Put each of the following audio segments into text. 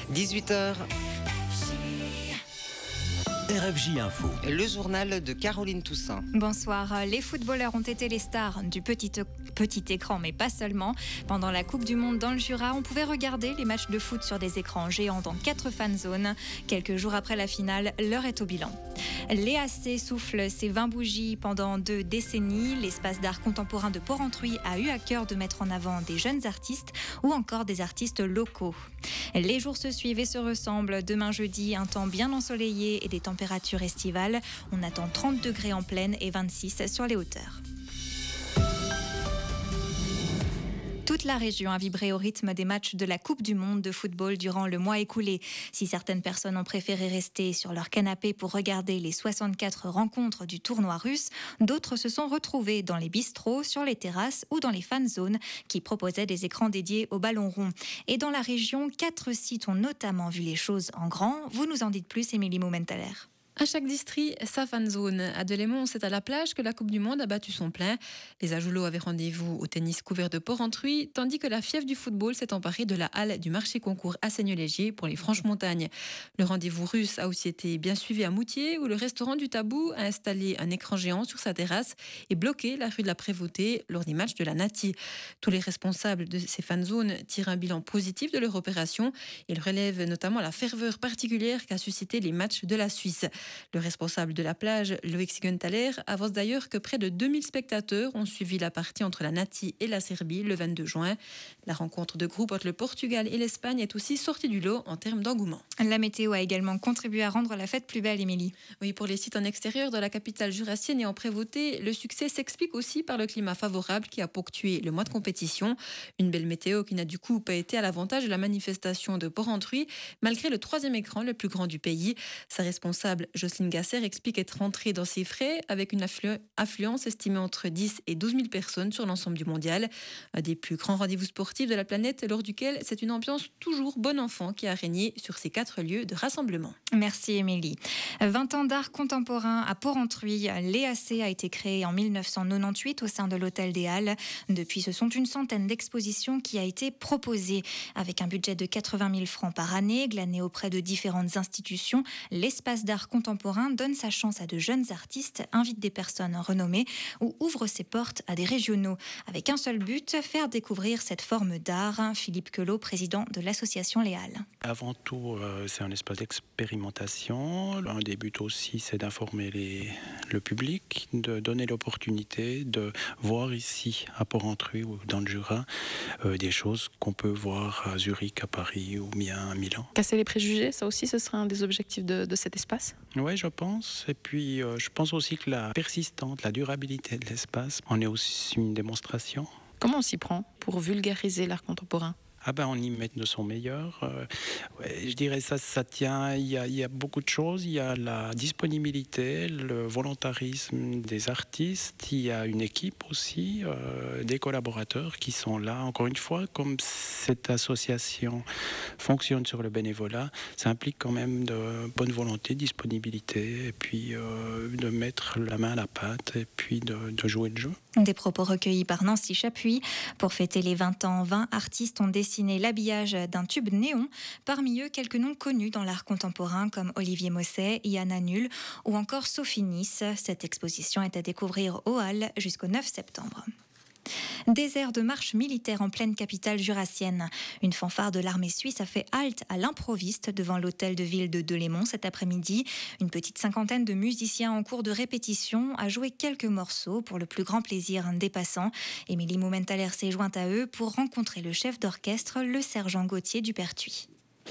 18h, RFJ Info. le journal de Caroline Toussaint. Bonsoir. Les footballeurs ont été les stars du petit écran, mais pas seulement. Pendant la Coupe du Monde dans le Jura, on pouvait regarder les matchs de foot sur des écrans géants dans 4 fan zones. Quelques jours après la finale, l'heure est au bilan. L'EAC souffle ses 20 bougies pendant 2 décennies. L'espace d'art contemporain de Porrentruy a eu à cœur de mettre en avant des jeunes artistes ou encore des artistes locaux. Les jours se suivent et se ressemblent. Demain jeudi, un temps bien ensoleillé et des températures estivales. On attend 30 degrés en plaine et 26 sur les hauteurs. Toute la région a vibré au rythme des matchs de la Coupe du Monde de football durant le mois écoulé. Si certaines personnes ont préféré rester sur leur canapé pour regarder les 64 rencontres du tournoi russe, d'autres se sont retrouvés dans les bistrots, sur les terrasses ou dans les fan zones qui proposaient des écrans dédiés au ballon rond. Et dans la région, 4 sites ont notamment vu les choses en grand. Vous nous en dites plus, Émilie Moumentaler. À chaque district, sa fan zone. À Delémont, c'est à la plage que la Coupe du Monde a battu son plein. Les Ajoulots avaient rendez-vous au tennis couvert de Porrentruy, tandis que la fièvre du football s'est emparée de la halle du marché concours à Seigneux-Léger pour les Franches-Montagnes. Le rendez-vous russe a aussi été bien suivi à Moutier, où le restaurant du Tabou a installé un écran géant sur sa terrasse et bloqué la rue de la Prévôté lors des matchs de la Nati. Tous les responsables de ces fan zones tirent un bilan positif de leur opération. Ils relèvent notamment la ferveur particulière qu'a suscité les matchs de la Suisse. Le responsable de la plage, Loïc Sigenthaler, avance d'ailleurs que près de 2000 spectateurs ont suivi la partie entre la Nati et la Serbie le 22 juin. La rencontre de groupe entre le Portugal et l'Espagne est aussi sortie du lot en termes d'engouement. La météo a également contribué à rendre la fête plus belle, Émilie. Oui, pour les sites en extérieur de la capitale jurassienne et en Prévôté, le succès s'explique aussi par le climat favorable qui a ponctué le mois de compétition. Une belle météo qui n'a du coup pas été à l'avantage de la manifestation de Porrentruy, malgré le 3e écran le plus grand du pays. Sa responsable, Jocelyne Gasser, explique être rentrée dans ses frais avec une affluence estimée entre 10 et 12 000 personnes sur l'ensemble du mondial. Un des plus grands rendez-vous sportifs de la planète, lors duquel c'est une ambiance toujours bon enfant qui a régné sur ces 4 lieux de rassemblement. Merci Émilie. 20 ans d'art contemporain à Porrentruy. L'EAC a été créé en 1998 au sein de l'Hôtel des Halles. Depuis, ce sont une centaine d'expositions qui a été proposée. Avec un budget de 80 000 francs par année, glané auprès de différentes institutions, l'espace d'art contemporain donne sa chance à de jeunes artistes, invite des personnes renommées ou ouvre ses portes à des régionaux. Avec un seul but, faire découvrir cette forme d'art. Philippe Quelot, président de l'association Les Halles. Avant tout, c'est un espace d'expérimentation. Un des buts aussi, c'est d'informer le public, de donner l'opportunité de voir ici, à Porrentruy ou dans le Jura, des choses qu'on peut voir à Zurich, à Paris ou bien à Milan. Casser les préjugés, ça aussi, ce serait un des objectifs de cet espace ? Oui, je pense. Et puis, je pense aussi que la persistance, la durabilité de l'espace en est aussi une démonstration. Comment on s'y prend pour vulgariser l'art contemporain ? On y met de son meilleur. Je dirais ça tient. Il y a beaucoup de choses. Il y a la disponibilité, le volontarisme des artistes. Il y a une équipe aussi, des collaborateurs qui sont là. Encore une fois, comme cette association fonctionne sur le bénévolat, ça implique quand même de bonne volonté, disponibilité, et puis de mettre la main à la pâte et puis de jouer le jeu. Des propos recueillis par Nancy Chapuis. Pour fêter les 20 ans, 20 artistes ont dessiné l'habillage d'un tube néon. Parmi eux, quelques noms connus dans l'art contemporain comme Olivier Mosset, Yann Annul ou encore Sophie Nice. Cette exposition est à découvrir aux Halles jusqu'au 9 septembre. Désert de marche militaire en pleine capitale jurassienne. Une fanfare de l'armée suisse a fait halte à l'improviste devant l'hôtel de ville de Delémont cet après-midi. Une petite cinquantaine de musiciens en cours de répétition a joué quelques morceaux pour le plus grand plaisir des passants. Émilie Moumentaler s'est jointe à eux pour rencontrer le chef d'orchestre, le sergent Gauthier du Pertuis.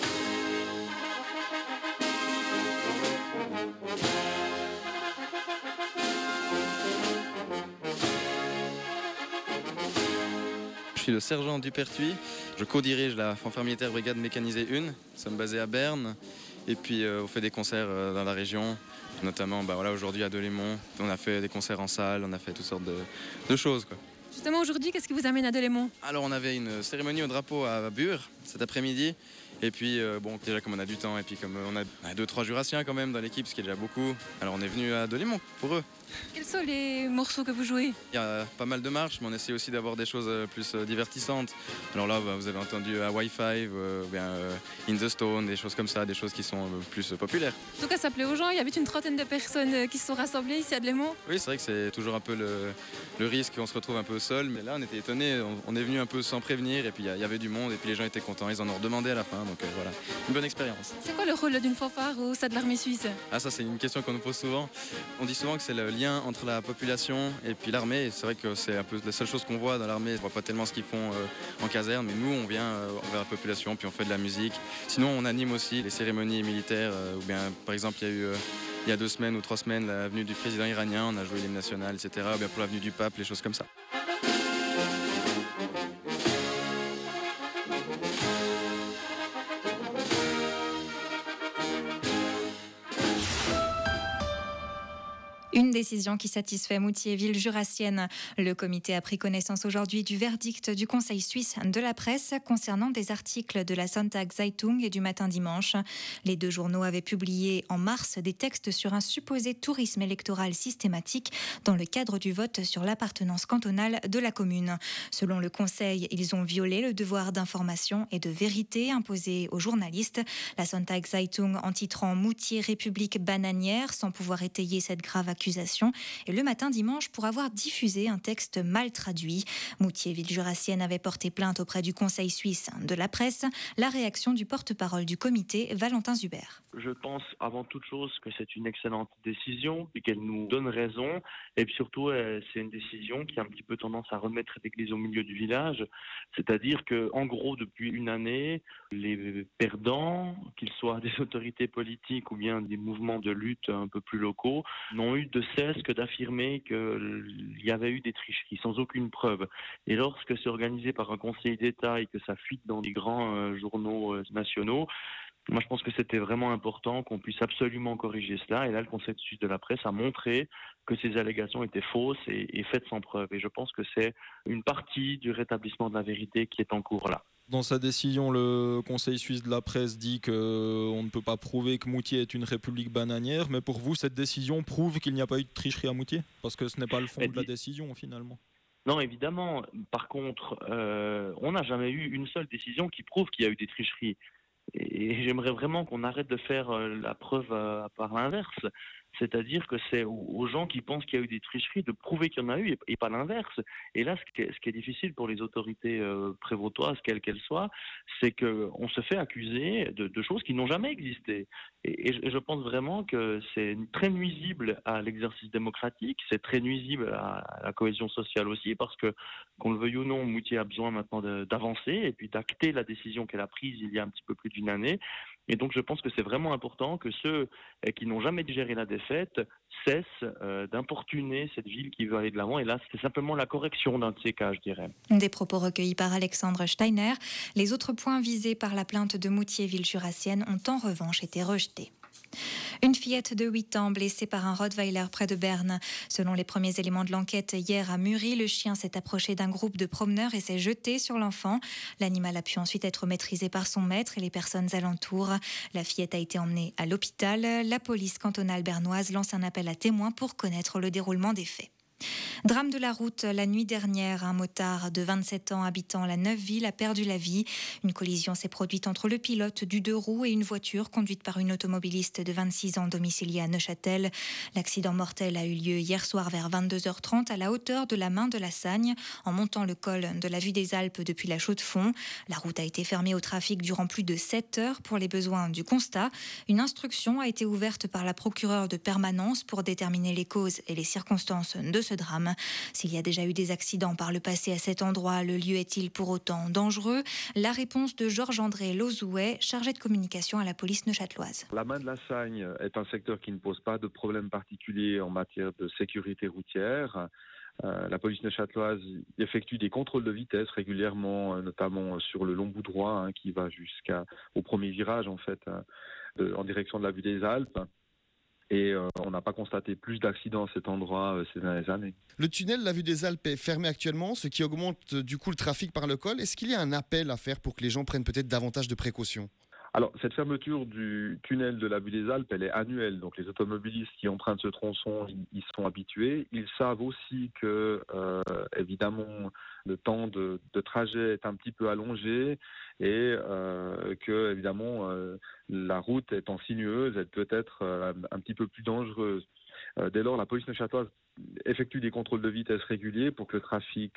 Je suis le sergent du Pertuis. Je co-dirige la fanfare militaire brigade mécanisée 1. Nous sommes basés à Berne et puis on fait des concerts dans la région, notamment aujourd'hui à Delémont. On a fait des concerts en salle, on a fait toutes sortes de choses, quoi. Justement, aujourd'hui, qu'est-ce qui vous amène à Delémont ? Alors on avait une cérémonie au drapeau à Bure cet après-midi. Et puis déjà comme on a du temps et puis comme on a 2-3 jurassiens quand même dans l'équipe, ce qui est déjà beaucoup, alors on est venu à Delémont pour eux. Quels sont les morceaux que vous jouez? Il y a pas mal de marches, mais on essaie aussi d'avoir des choses plus divertissantes. Alors là, vous avez entendu Wi-Fi, In the Stone, des choses comme ça, des choses qui sont plus populaires. En tout cas, ça plaît aux gens. Il y avait une trentaine de personnes qui se sont rassemblées ici à Delémont. Oui, c'est vrai que c'est toujours un peu le risque qu'on se retrouve un peu seul, mais là, on était étonnés. On est venu un peu sans prévenir, et puis il y avait du monde, et puis les gens étaient contents. Ils en ont redemandé à la fin, donc voilà, une bonne expérience. C'est quoi le rôle d'une fanfare au sein de l'armée suisse? Ah, ça, c'est une question qu'on nous pose souvent. On dit souvent que c'est le lien entre la population et puis l'armée. C'est vrai que c'est un peu la seule chose qu'on voit dans l'armée. On ne voit pas tellement ce qu'ils font en caserne, mais nous, on vient envers la population, puis on fait de la musique. Sinon, on anime aussi les cérémonies militaires, ou bien, par exemple, il y a eu il y a 2 semaines ou 3 semaines la venue du président iranien, on a joué l'hymne national, etc. Ou bien pour la venue du pape, les choses comme ça. Une décision qui satisfait Moutier, ville jurassienne. Le comité a pris connaissance aujourd'hui du verdict du Conseil suisse de la presse concernant des articles de la Sonntagszeitung et du Matin Dimanche. Les 2 journaux avaient publié en mars des textes sur un supposé tourisme électoral systématique dans le cadre du vote sur l'appartenance cantonale de la commune. Selon le Conseil, ils ont violé le devoir d'information et de vérité imposé aux journalistes. La Sonntagszeitung en titrant Moutier République bananière sans pouvoir étayer cette grave accusation, et le Matin Dimanche pour avoir diffusé un texte mal traduit. Moutier, ville jurassienne, avait porté plainte auprès du Conseil suisse de la presse. La réaction du porte-parole du comité, Valentin Zuber. Je pense avant toute chose que c'est une excellente décision et qu'elle nous donne raison. Et puis surtout, c'est une décision qui a un petit peu tendance à remettre l'église au milieu du village. C'est-à-dire que, en gros, depuis une année, les perdants, qu'ils soient des autorités politiques ou bien des mouvements de lutte un peu plus locaux, n'ont eu de cesse que d'affirmer qu'il y avait eu des tricheries sans aucune preuve. Et lorsque c'est organisé par un conseil d'État et que ça fuite dans les grands journaux nationaux, moi je pense que c'était vraiment important qu'on puisse absolument corriger cela. Et là, le Conseil suisse de la presse a montré que ces allégations étaient fausses et faites sans preuve. Et je pense que c'est une partie du rétablissement de la vérité qui est en cours là. Dans sa décision, le Conseil suisse de la presse dit qu'on ne peut pas prouver que Moutier est une république bananière, mais pour vous, cette décision prouve qu'il n'y a pas eu de tricherie à Moutier? Parce que ce n'est pas le fond de la décision, finalement. Non, évidemment. Par contre, on n'a jamais eu une seule décision qui prouve qu'il y a eu des tricheries. Et j'aimerais vraiment qu'on arrête de faire la preuve par l'inverse. C'est-à-dire que c'est aux gens qui pensent qu'il y a eu des tricheries de prouver qu'il y en a eu et pas l'inverse. Et là, ce qui est difficile pour les autorités prévôtoises, quelles qu'elles soient, c'est qu'on se fait accuser de choses qui n'ont jamais existé. Et je pense vraiment que c'est très nuisible à l'exercice démocratique, c'est très nuisible à la cohésion sociale aussi, parce que, qu'on le veuille ou non, Moutier a besoin maintenant d'avancer et puis d'acter la décision qu'elle a prise il y a un petit peu plus d'une année. Et donc je pense que c'est vraiment important que ceux qui n'ont jamais digéré la défaite cessent d'importuner cette ville qui veut aller de l'avant. Et là, c'est simplement la correction d'un de ces cas, je dirais. Des propos recueillis par Alexandre Steiner. Les autres points visés par la plainte de Moutier, ville jurassienne, ont en revanche été rejetés. Une fillette de 8 ans blessée par un Rottweiler près de Berne. Selon les premiers éléments de l'enquête, hier à Muri, le chien s'est approché d'un groupe de promeneurs et s'est jeté sur l'enfant. L'animal a pu ensuite être maîtrisé par son maître et les personnes alentours. La fillette a été emmenée à l'hôpital. La police cantonale bernoise lance un appel à témoins pour connaître le déroulement des faits. Drame de la route, la nuit dernière, un motard de 27 ans habitant la Neuveville a perdu la vie. Une collision s'est produite entre le pilote du 2 roues et une voiture conduite par une automobiliste de 26 ans domiciliée à Neuchâtel. L'accident mortel a eu lieu hier soir vers 22h30 à la hauteur de la Main de la Sagne, en montant le col de la Vue des Alpes depuis la Chaux-de-Fonds. La route a été fermée au trafic durant plus de 7 heures pour les besoins du constat. Une instruction a été ouverte par la procureure de permanence pour déterminer les causes et les circonstances de ce drame. S'il y a déjà eu des accidents par le passé à cet endroit, le lieu est-il pour autant dangereux? La réponse de Georges-André Lozouet, chargé de communication à la police neuchâteloise. La Main de la Sagne est un secteur qui ne pose pas de problème particulier en matière de sécurité routière. La police neuchâteloise effectue des contrôles de vitesse régulièrement, notamment sur le long bout droit qui va jusqu'au premier virage en fait, en direction de la Vue des Alpes. Et on n'a pas constaté plus d'accidents à cet endroit ces dernières années. Le tunnel, la Vue des Alpes, est fermé actuellement, ce qui augmente du coup le trafic par le col. Est-ce qu'il y a un appel à faire pour que les gens prennent peut-être davantage de précautions ? Alors, cette fermeture du tunnel de la Butte des Alpes, elle est annuelle. Donc, les automobilistes qui empruntent ce tronçon, ils sont habitués. Ils savent aussi que, évidemment, le temps de trajet est un petit peu allongé et que, évidemment, la route étant sinueuse, elle peut être un petit peu plus dangereuse. Dès lors, la police neuchâteloise effectue des contrôles de vitesse réguliers pour que le trafic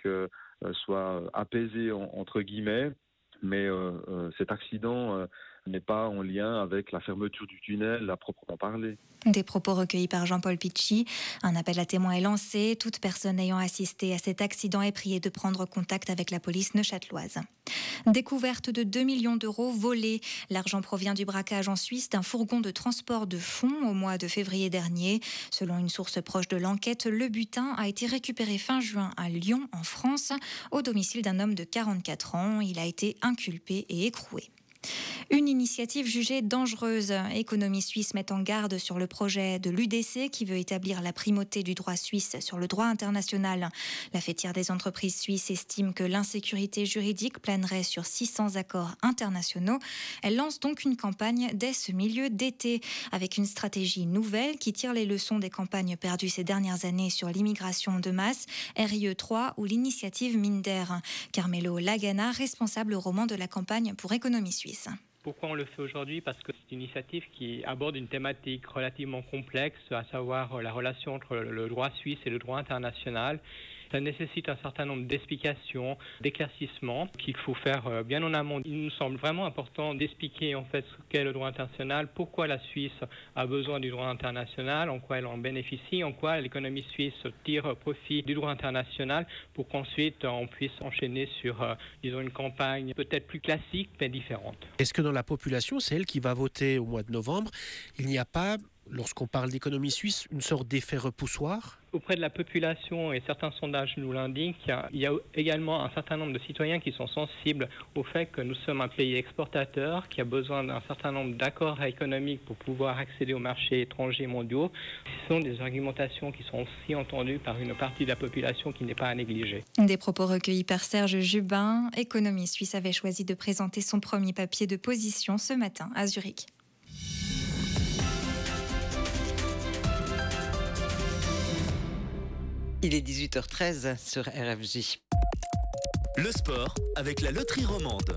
soit apaisé, entre guillemets. Mais cet accident n'est pas en lien avec la fermeture du tunnel à proprement parler. Des propos recueillis par Jean-Paul Picci. Un appel à témoins est lancé. Toute personne ayant assisté à cet accident est priée de prendre contact avec la police neuchâteloise. Découverte de 2 millions d'euros volés. L'argent provient du braquage en Suisse d'un fourgon de transport de fonds au mois de février dernier. Selon une source proche de l'enquête, le butin a été récupéré fin juin à Lyon, en France, au domicile d'un homme de 44 ans. Il a été inculpé et écroué. Une initiative jugée dangereuse. Économie Suisse met en garde sur le projet de l'UDC qui veut établir la primauté du droit suisse sur le droit international. La fêtière des entreprises suisses estime que l'insécurité juridique planerait sur 600 accords internationaux. Elle lance donc une campagne dès ce milieu d'été avec une stratégie nouvelle qui tire les leçons des campagnes perdues ces dernières années sur l'immigration de masse, RIE 3 ou l'initiative Minder. Carmelo Lagana, responsable roman de la campagne pour Économie Suisse. Pourquoi on le fait aujourd'hui? Parce que c'est une initiative qui aborde une thématique relativement complexe, à savoir la relation entre le droit suisse et le droit international. Ça nécessite un certain nombre d'explications, d'éclaircissements qu'il faut faire bien en amont. Il nous semble vraiment important d'expliquer en fait ce qu'est le droit international, pourquoi la Suisse a besoin du droit international, en quoi elle en bénéficie, en quoi l'économie suisse tire profit du droit international, pour qu'ensuite on puisse enchaîner sur disons une campagne peut-être plus classique mais différente. Est-ce que dans la population, c'est elle qui va voter au mois de novembre, il n'y a pas, lorsqu'on parle d'économie suisse, une sorte d'effet repoussoir ? Auprès de la population, et certains sondages nous l'indiquent, il y a également un certain nombre de citoyens qui sont sensibles au fait que nous sommes un pays exportateur, qui a besoin d'un certain nombre d'accords économiques pour pouvoir accéder aux marchés étrangers mondiaux. Ce sont des argumentations qui sont aussi entendues par une partie de la population qui n'est pas à négliger. Des propos recueillis par Serge Jubin. Économie Suisse avait choisi de présenter son premier papier de position ce matin à Zurich. Il est 18h13 sur RFJ. Le sport avec la loterie romande.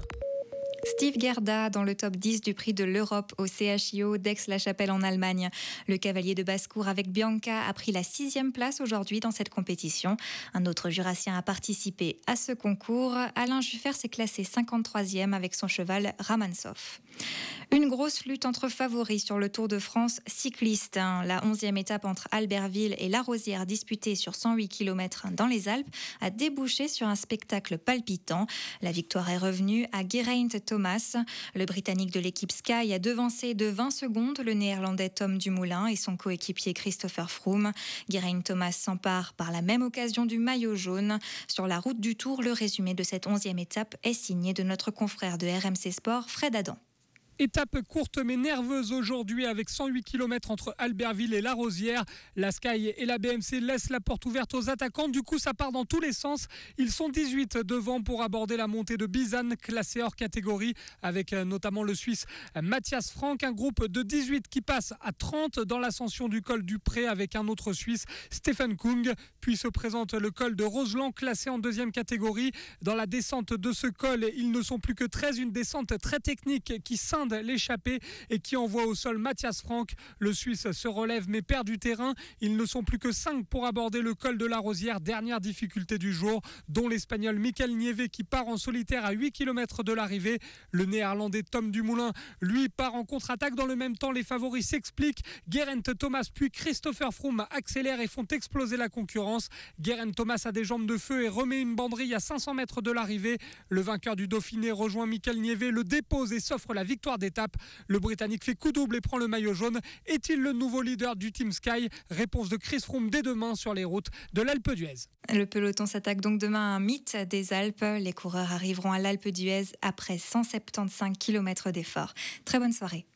Steve Gerda dans le top 10 du prix de l'Europe au CHIO d'Aix-la-Chapelle en Allemagne. Le cavalier de basse-cour avec Bianca a pris la 6e place aujourd'hui dans cette compétition. Un autre jurassien a participé à ce concours. Alain Juffert s'est classé 53e avec son cheval Ramansov. Une grosse lutte entre favoris sur le Tour de France cycliste. La 11e étape entre Albertville et La Rosière disputée sur 108 km dans les Alpes a débouché sur un spectacle palpitant. La victoire est revenue à Geraint Thomas. Le Britannique de l'équipe Sky a devancé de 20 secondes le Néerlandais Tom Dumoulin et son coéquipier Christopher Froome. Geraint Thomas s'empare par la même occasion du maillot jaune. Sur la route du Tour, le résumé de cette 11e étape est signé de notre confrère de RMC Sport, Fred Adam. Étape courte mais nerveuse aujourd'hui avec 108 km entre Albertville et La Rosière. La Sky et la BMC laissent la porte ouverte aux attaquants. Du coup, ça part dans tous les sens. Ils sont 18 devant pour aborder la montée de Bizanne, classé hors catégorie, avec notamment le Suisse Matthias Frank. Un groupe de 18 qui passe à 30 dans l'ascension du col du Pré avec un autre Suisse, Stephen Kung. Puis se présente le col de Roseland, classé en 2e catégorie. Dans la descente de ce col, ils ne sont plus que 13. Une descente très technique qui scinde l'échappée et qui envoie au sol Matthias Frank. Le Suisse se relève mais perd du terrain. Ils ne sont plus que 5 pour aborder le col de La Rosière, dernière difficulté du jour, dont l'Espagnol Michael Nieve qui part en solitaire à 8 km de l'arrivée. Le Néerlandais Tom Dumoulin, lui, part en contre-attaque. Dans le même temps, les favoris s'expliquent. Geraint Thomas puis Christopher Froome accélèrent et font exploser la concurrence. Geraint Thomas a des jambes de feu et remet une banderille à 500 mètres de l'arrivée. Le vainqueur du Dauphiné rejoint Michael Nieve, le dépose et s'offre la victoire d'étape. Le Britannique fait coup double et prend le maillot jaune. Est-il le nouveau leader du Team Sky? Réponse de Chris Froome dès demain sur les routes de l'Alpe d'Huez. Le peloton s'attaque donc demain à un mythe des Alpes. Les coureurs arriveront à l'Alpe d'Huez après 175 km d'efforts. Très bonne soirée.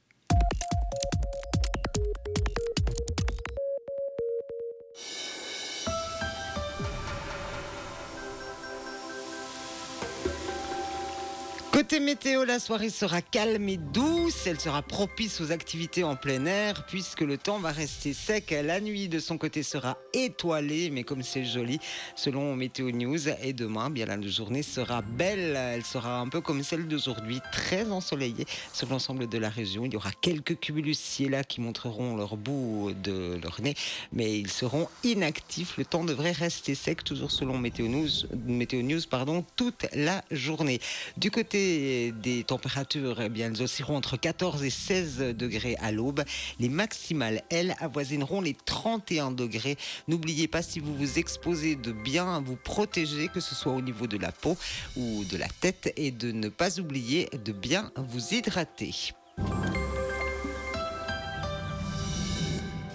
Côté météo, la soirée sera calme et douce. douce, elle sera propice aux activités en plein air puisque le temps va rester sec. La nuit de son côté sera étoilée, mais comme c'est joli, selon Météo News. Et demain, bien la journée sera belle. Elle sera un peu comme celle d'aujourd'hui, très ensoleillée sur l'ensemble de la région. Il y aura quelques cumulus ci-et-là qui montreront leur bout de leur nez, mais ils seront inactifs. Le temps devrait rester sec, toujours selon Météo News, toute la journée. Du côté des températures, eh bien, elles oscilleront entre 14 et 16 degrés à l'aube. Les maximales, elles, avoisineront les 31 degrés. N'oubliez pas, si vous vous exposez, de bien vous protéger, que ce soit au niveau de la peau ou de la tête, et de ne pas oublier de bien vous hydrater.